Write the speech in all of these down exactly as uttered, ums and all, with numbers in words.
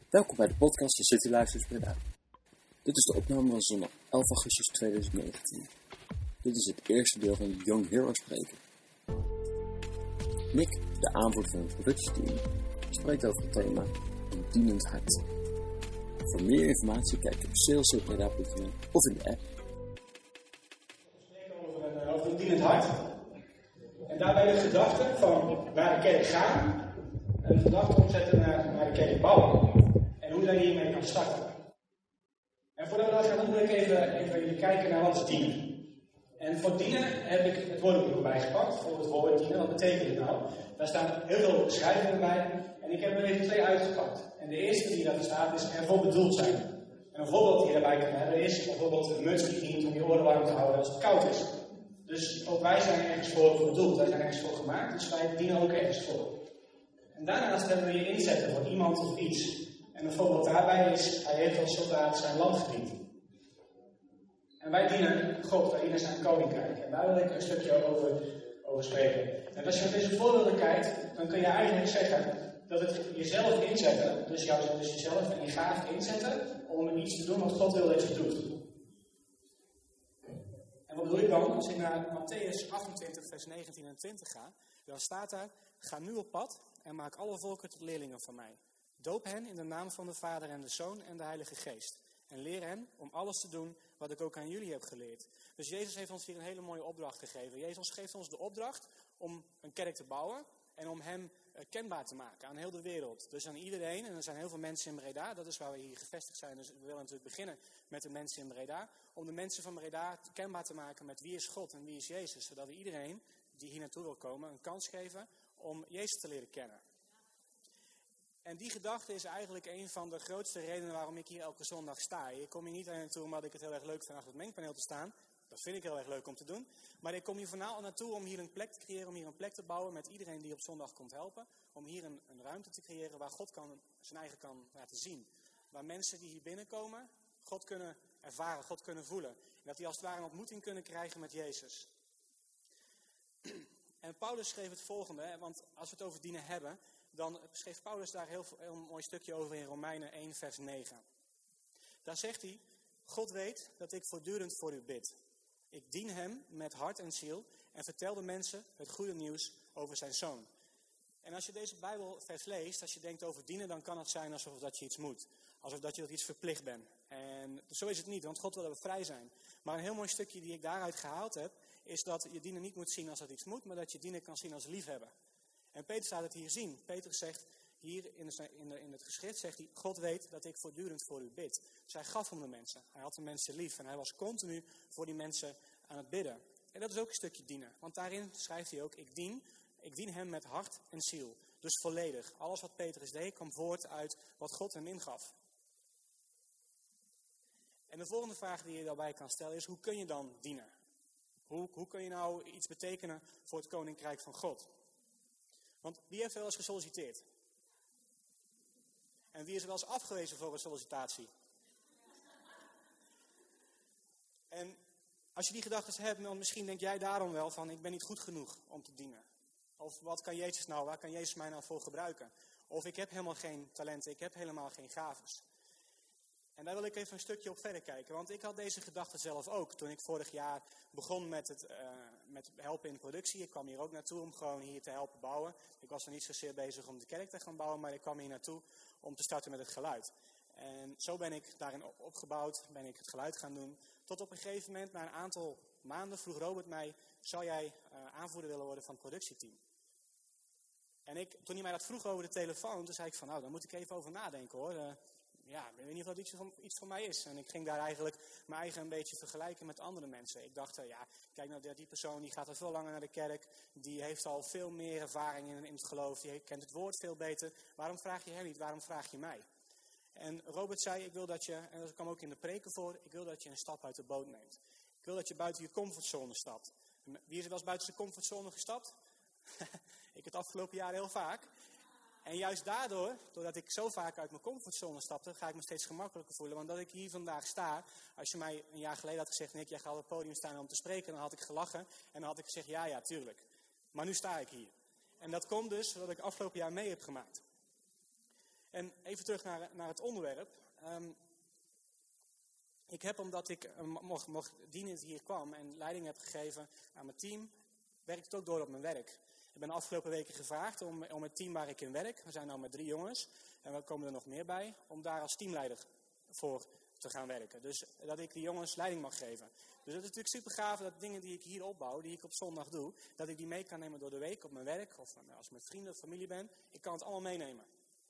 Welkom bij de podcast de City Lifestyle Breda. Dit is de opname van zondag elf augustus tweeduizend negentien. Dit is het eerste deel van Young Heroes spreken. Nick, de aanvoerder van het productieteam, spreekt over het thema een dienend hart. Voor meer informatie kijk op sales c breda punt n l of in de app. We spreken over een, over een dienend hart. En daarbij de gedachte van naar de kerk gaan. En de gedachte omzetten naar, naar de kerk bouwen. En hoe je hiermee kan starten. En voordat we dat gaan doen, wil ik even, even kijken naar wat is dienen. En voor dienen heb ik het woordenboek erbij gepakt. Voor het woord dienen, wat betekent het nou? Daar staan heel veel beschrijvingen bij. En ik heb er even twee uitgepakt. En de eerste die daar staat is ervoor bedoeld zijn. En een voorbeeld die je daarbij kan hebben is bijvoorbeeld een muts die dient om je oren warm te houden als het koud is. Dus ook wij zijn ergens voor bedoeld. Wij zijn ergens voor gemaakt. Dus wij dienen ook ergens voor. En daarnaast hebben we je inzetten voor iemand of iets. En een voorbeeld daarbij is, hij heeft als soldaat zijn land gediend. En wij dienen God, wij dienen zijn koninkrijk. En daar wil ik een stukje over, over spreken. En als je naar deze voorbeelden kijkt, dan kun je eigenlijk zeggen dat het jezelf inzetten, dus, jou, dus jezelf en je gaven inzetten, om iets te doen wat God wil dat je doet. En wat bedoel ik dan? Als ik naar Mattheüs achtentwintig, vers negentien en twintig ga, dan staat daar, ga nu op pad en maak alle volken tot leerlingen van mij. Doop hen in de naam van de Vader en de Zoon en de Heilige Geest. En leer hen om alles te doen wat ik ook aan jullie heb geleerd. Dus Jezus heeft ons hier een hele mooie opdracht gegeven. Jezus geeft ons de opdracht om een kerk te bouwen en om hem uh, kenbaar te maken aan heel de wereld. Dus aan iedereen, en er zijn heel veel mensen in Breda, dat is waar we hier gevestigd zijn. Dus we willen natuurlijk beginnen met de mensen in Breda. Om de mensen van Breda kenbaar te maken met wie is God en wie is Jezus. Zodat we iedereen die hier naartoe wil komen een kans geven om Jezus te leren kennen. En die gedachte is eigenlijk een van de grootste redenen waarom ik hier elke zondag sta. Ik kom hier niet alleen naartoe omdat ik het heel erg leuk vind achter het mengpaneel te staan. Dat vind ik heel erg leuk om te doen. Maar ik kom hier vooral naartoe om hier een plek te creëren, om hier een plek te bouwen met iedereen die op zondag komt helpen. Om hier een, een ruimte te creëren waar God kan, zijn eigen kan laten zien. Waar mensen die hier binnenkomen God kunnen ervaren, God kunnen voelen. En dat die als het ware een ontmoeting kunnen krijgen met Jezus. En Paulus schreef het volgende, want als we het over dienen hebben, dan schreef Paulus daar heel, heel mooi stukje over in Romeinen één, vers negen. Daar zegt hij, God weet dat ik voortdurend voor u bid. Ik dien hem met hart en ziel en vertel de mensen het goede nieuws over zijn zoon. En als je deze Bijbelvers leest, als je denkt over dienen, dan kan het zijn alsof dat je iets moet. Alsof dat je dat iets verplicht bent. En zo is het niet, want God wil dat we vrij zijn. Maar een heel mooi stukje die ik daaruit gehaald heb, is dat je dienen niet moet zien als dat iets moet, maar dat je dienen kan zien als liefhebben. En Petrus laat het hier zien. Petrus zegt hier in, de, in, de, in het geschrift, zegt hij, God weet dat ik voortdurend voor u bid. Dus hij gaf om de mensen. Hij had de mensen lief en hij was continu voor die mensen aan het bidden. En dat is ook een stukje dienen. Want daarin schrijft hij ook, ik dien, ik dien hem met hart en ziel. Dus volledig. Alles wat Petrus deed kwam voort uit wat God hem ingaf. En de volgende vraag die je daarbij kan stellen is, hoe kun je dan dienen? Hoe, hoe kun je nou iets betekenen voor het koninkrijk van God? Want wie heeft wel eens gesolliciteerd? En wie is er wel eens afgewezen voor een sollicitatie? En als je die gedachten hebt, dan misschien denk jij daarom wel van, ik ben niet goed genoeg om te dienen. Of wat kan Jezus nou, waar kan Jezus mij nou voor gebruiken? Of ik heb helemaal geen talenten, ik heb helemaal geen gaves. En daar wil ik even een stukje op verder kijken. Want ik had deze gedachte zelf ook. Toen ik vorig jaar begon met het uh, met helpen in de productie. Ik kwam hier ook naartoe om gewoon hier te helpen bouwen. Ik was nog niet zozeer bezig om de kerk te gaan bouwen. Maar ik kwam hier naartoe om te starten met het geluid. En zo ben ik daarin opgebouwd. Ben ik het geluid gaan doen. Tot op een gegeven moment, na een aantal maanden, vroeg Robert mij, zou jij uh, aanvoerder willen worden van het productieteam? En ik, toen hij mij dat vroeg over de telefoon, toen zei ik van, nou, daar moet ik even over nadenken hoor. Uh, Ja, ik weet niet of dat iets voor, iets voor mij is. En ik ging daar eigenlijk mijn eigen een beetje vergelijken met andere mensen. Ik dacht, uh, ja, kijk nou, die persoon die gaat al veel langer naar de kerk. Die heeft al veel meer ervaring in, in het geloof. Die kent het woord veel beter. Waarom vraag je hem niet? Waarom vraag je mij? En Robert zei, ik wil dat je, en dat kwam ook in de preken voor, ik wil dat je een stap uit de boot neemt. Ik wil dat je buiten je comfortzone stapt. Wie is er wel eens buiten zijn comfortzone gestapt? Ik het afgelopen jaar heel vaak. En juist daardoor, doordat ik zo vaak uit mijn comfortzone stapte, ga ik me steeds gemakkelijker voelen. Want dat ik hier vandaag sta, als je mij een jaar geleden had gezegd, Nick, jij gaat op het podium staan om te spreken, dan had ik gelachen en dan had ik gezegd, ja, ja, tuurlijk. Maar nu sta ik hier. En dat komt dus doordat ik afgelopen jaar mee heb gemaakt. En even terug naar, naar het onderwerp. Um, ik heb, omdat ik uh, mocht, mocht dienen hier kwam en leiding heb gegeven aan mijn team, werk ik het ook door op mijn werk. Ik ben de afgelopen weken gevraagd om, om het team waar ik in werk, we zijn nu met drie jongens en we komen er nog meer bij, om daar als teamleider voor te gaan werken. Dus dat ik die jongens leiding mag geven. Dus het is natuurlijk super gaaf dat dingen die ik hier opbouw, die ik op zondag doe, dat ik die mee kan nemen door de week op mijn werk, of als ik met vrienden of familie ben. Ik kan het allemaal meenemen.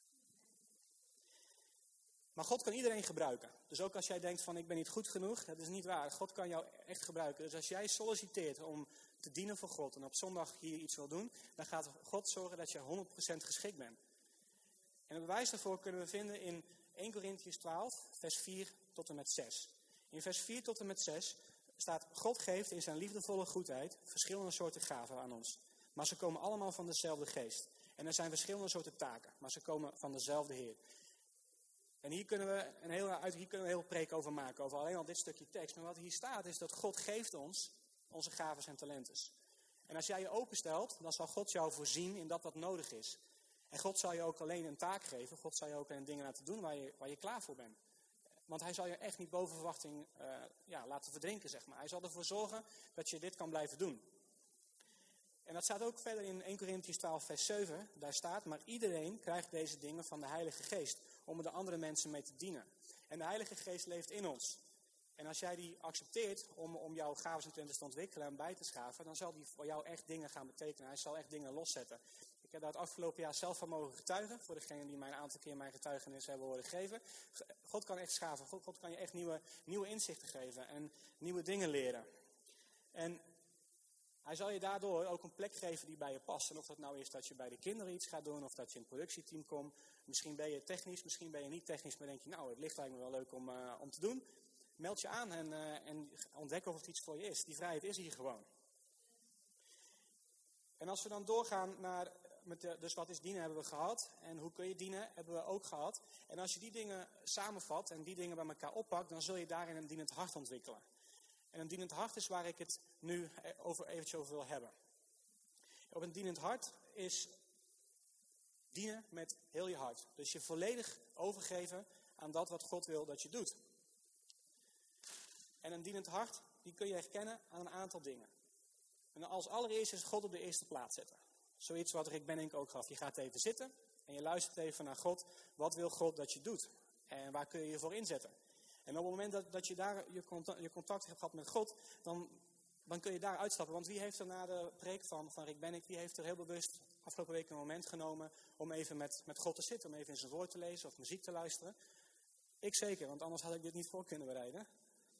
Maar God kan iedereen gebruiken. Dus ook als jij denkt van ik ben niet goed genoeg, dat is niet waar. God kan jou echt gebruiken. Dus als jij solliciteert om te dienen voor God en op zondag hier iets wil doen, dan gaat God zorgen dat je honderd procent geschikt bent. En een bewijs daarvoor kunnen we vinden in eerste Korintiërs twaalf, vers vier tot en met zes. In vers vier tot en met zes staat: God geeft in zijn liefdevolle goedheid verschillende soorten gaven aan ons. Maar ze komen allemaal van dezelfde geest. En er zijn verschillende soorten taken, maar ze komen van dezelfde Heer. En hier kunnen we een hele, hier kunnen we een hele preek over maken, over alleen al dit stukje tekst. Maar wat hier staat is dat God geeft ons onze gaven en talenten. En als jij je openstelt, dan zal God jou voorzien in dat wat nodig is. En God zal je ook alleen een taak geven. God zal je ook alleen dingen laten doen waar je, waar je klaar voor bent. Want hij zal je echt niet boven verwachting uh, ja, laten verdrinken, zeg maar. Hij zal ervoor zorgen dat je dit kan blijven doen. En dat staat ook verder in eerste Korintiërs twaalf, vers zeven. Daar staat: maar iedereen krijgt deze dingen van de Heilige Geest, om er de andere mensen mee te dienen. En de Heilige Geest leeft in ons. En als jij die accepteert om, om jouw gaven en talenten te ontwikkelen en bij te schaven, dan zal die voor jou echt dingen gaan betekenen. Hij zal echt dingen loszetten. Ik heb daar het afgelopen jaar zelf van mogen getuigen, voor degenen die mij een aantal keer mijn getuigenis hebben horen geven. God kan echt schaven. God, God kan je echt nieuwe, nieuwe inzichten geven en nieuwe dingen leren. En hij zal je daardoor ook een plek geven die bij je past. En of dat nou is dat je bij de kinderen iets gaat doen, of dat je in het productieteam komt. Misschien ben je technisch, misschien ben je niet technisch, maar denk je, nou, het ligt lijkt me wel leuk om, uh, om te doen. Meld je aan en, uh, en ontdek of het iets voor je is. Die vrijheid is hier gewoon. En als we dan doorgaan naar, met de, dus wat is dienen hebben we gehad. En hoe kun je dienen hebben we ook gehad. En als je die dingen samenvat en die dingen bij elkaar oppakt, dan zul je daarin een dienend hart ontwikkelen. En een dienend hart is waar ik het nu over, eventjes over wil hebben. Op een dienend hart is dienen met heel je hart. Dus je volledig overgeven aan dat wat God wil dat je doet. En een dienend hart, die kun je herkennen aan een aantal dingen. En als allereerst is God op de eerste plaats zetten. Zoiets wat Rick Benink ook gaf. Je gaat even zitten en je luistert even naar God. Wat wil God dat je doet? En waar kun je je voor inzetten? En op het moment dat, dat je daar je contact, je contact hebt gehad met God, dan, dan kun je daar uitstappen. Want wie heeft er na de preek van, van Rick Benink, wie heeft er heel bewust afgelopen week een moment genomen om even met, met God te zitten, om even in zijn woord te lezen of muziek te luisteren? Ik zeker, want anders had ik dit niet voor kunnen bereiden.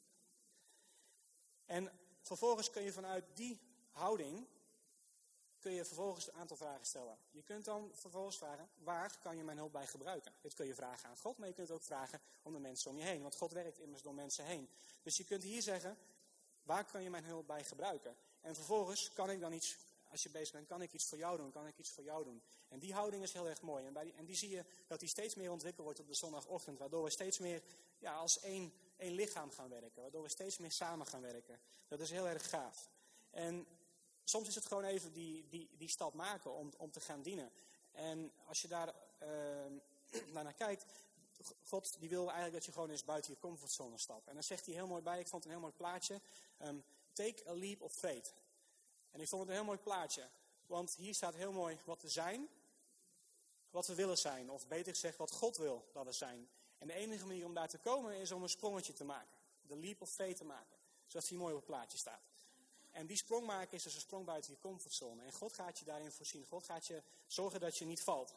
En vervolgens kun je vanuit die houding, kun je vervolgens een aantal vragen stellen. Je kunt dan vervolgens vragen, waar kan je mijn hulp bij gebruiken? Dit kun je vragen aan God, maar je kunt ook vragen om de mensen om je heen. Want God werkt immers door mensen heen. Dus je kunt hier zeggen, waar kan je mijn hulp bij gebruiken? En vervolgens kan ik dan iets, als je bezig bent, kan ik iets voor jou doen? Kan ik iets voor jou doen? En die houding is heel erg mooi. En, bij die, en die zie je dat die steeds meer ontwikkeld wordt op de zondagochtend. Waardoor we steeds meer ja, als één, één lichaam gaan werken. Waardoor we steeds meer samen gaan werken. Dat is heel erg gaaf. En soms is het gewoon even die, die, die stap maken om, om te gaan dienen. En als je daar uh, naar kijkt, God die wil eigenlijk dat je gewoon eens buiten je comfortzone stapt. En dan zegt hij heel mooi bij, ik vond het een heel mooi plaatje. Um, take a leap of faith. En ik vond het een heel mooi plaatje. Want hier staat heel mooi wat we zijn, wat we willen zijn. Of beter gezegd, wat God wil dat we zijn. En de enige manier om daar te komen is om een sprongetje te maken. De leap of faith te maken. Zoals hier mooi op het plaatje staat. En die sprong maken is dus een sprong buiten je comfortzone. En God gaat je daarin voorzien. God gaat je zorgen dat je niet valt.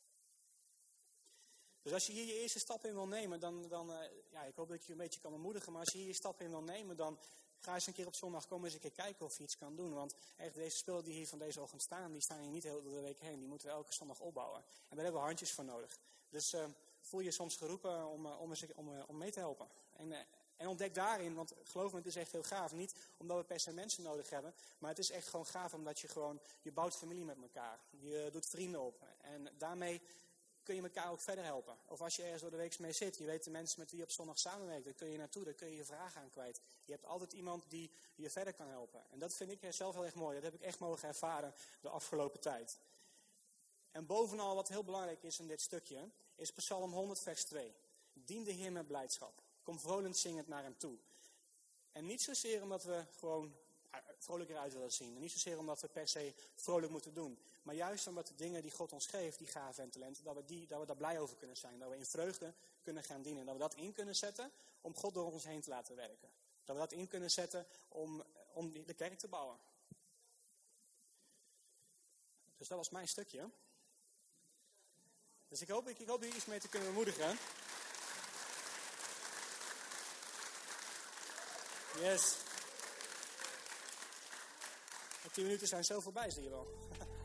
Dus als je hier je eerste stap in wil nemen, dan, dan uh, ja, ik hoop dat ik je een beetje kan bemoedigen. Maar als je hier je stap in wil nemen, dan ga eens een keer op zondag komen eens een keer kijken of je iets kan doen. Want echt, deze spullen die hier van deze ochtend staan, die staan hier niet heel door de week heen. Die moeten we elke zondag opbouwen. En daar hebben we handjes voor nodig. Dus uh, voel je soms geroepen om, uh, om, eens, om, uh, om mee te helpen. En, uh, En ontdek daarin, want geloof me, het is echt heel gaaf. Niet omdat we per se mensen nodig hebben, maar het is echt gewoon gaaf omdat je gewoon, je bouwt familie met elkaar. Je doet vrienden op. En daarmee kun je elkaar ook verder helpen. Of als je ergens door de week mee zit, je weet de mensen met wie je op zondag samenwerkt, daar kun je naartoe, daar kun je je vragen aan kwijt. Je hebt altijd iemand die je verder kan helpen. En dat vind ik zelf heel erg mooi. Dat heb ik echt mogen ervaren de afgelopen tijd. En bovenal wat heel belangrijk is in dit stukje, is Psalm honderd vers twee. Dien de Heer met blijdschap. Kom vrolijk zingend naar hem toe. En niet zozeer omdat we gewoon vrolijk eruit willen zien. En niet zozeer omdat we per se vrolijk moeten doen. Maar juist omdat de dingen die God ons geeft, die gaven en talenten, dat we, die, dat we daar blij over kunnen zijn. Dat we in vreugde kunnen gaan dienen. Dat we dat in kunnen zetten om God door ons heen te laten werken. Dat we dat in kunnen zetten om, om de kerk te bouwen. Dus dat was mijn stukje. Dus ik hoop, ik, ik hoop hier iets mee te kunnen bemoedigen. Yes. De tien minuten zijn zo voorbij, zie je wel.